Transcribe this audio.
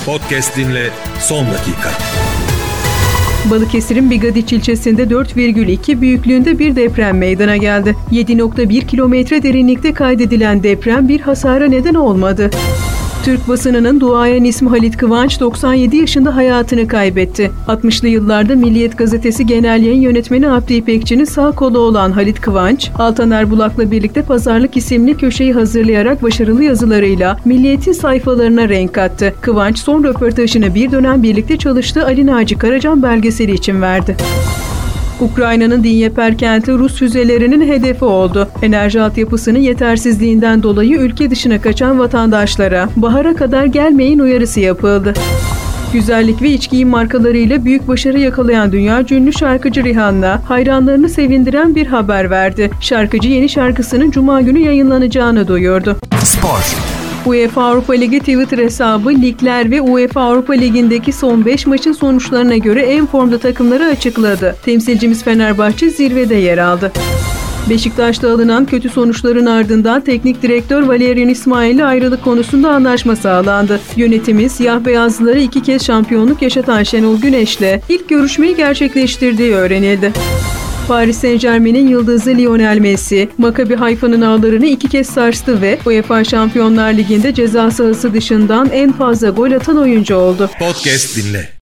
Podcast dinle son dakika. Balıkesir'in Bigadiç ilçesinde 4,2 büyüklüğünde bir deprem meydana geldi. 7,1 kilometre derinlikte kaydedilen deprem bir hasara neden olmadı. Türk basınının duayen ismi Halit Kıvanç 97 yaşında hayatını kaybetti. 60'lı yıllarda Milliyet Gazetesi Genel Yayın Yönetmeni Abdi İpekçi'nin sağ kolu olan Halit Kıvanç, Altan Erbulak'la birlikte Pazarlık isimli köşeyi hazırlayarak başarılı yazılarıyla Milliyet'in sayfalarına renk kattı. Kıvanç son röportajını bir dönem birlikte çalıştığı Ali Naci Karacan belgeseli için verdi. Ukrayna'nın Dnyeper kenti Rus füzelerinin hedefi oldu. Enerji altyapısının yetersizliğinden dolayı ülke dışına kaçan vatandaşlara bahara kadar gelmeyin uyarısı yapıldı. Güzellik ve iç giyim markalarıyla büyük başarı yakalayan dünya ünlü şarkıcı Rihanna, hayranlarını sevindiren bir haber verdi. Şarkıcı yeni şarkısının Cuma günü yayınlanacağını duyurdu. Spor. UEFA Avrupa Ligi Twitter hesabı ligler ve UEFA Avrupa Ligi'ndeki son 5 maçın sonuçlarına göre en formda takımları açıkladı. Temsilcimiz Fenerbahçe zirvede yer aldı. Beşiktaş'ta alınan kötü sonuçların ardından teknik direktör Valerian İsmail ile ayrılık konusunda anlaşma sağlandı. Yönetimi siyah beyazlıları 2 kez şampiyonluk yaşatan Şenol Güneş'le ilk görüşmeyi gerçekleştirdiği öğrenildi. Paris Saint-Germain'in yıldızı Lionel Messi, Maccabi Haifa'nın ağlarını 2 kez sarstı ve UEFA Şampiyonlar Ligi'nde ceza sahası dışından en fazla gol atan oyuncu oldu. Podcast dinle.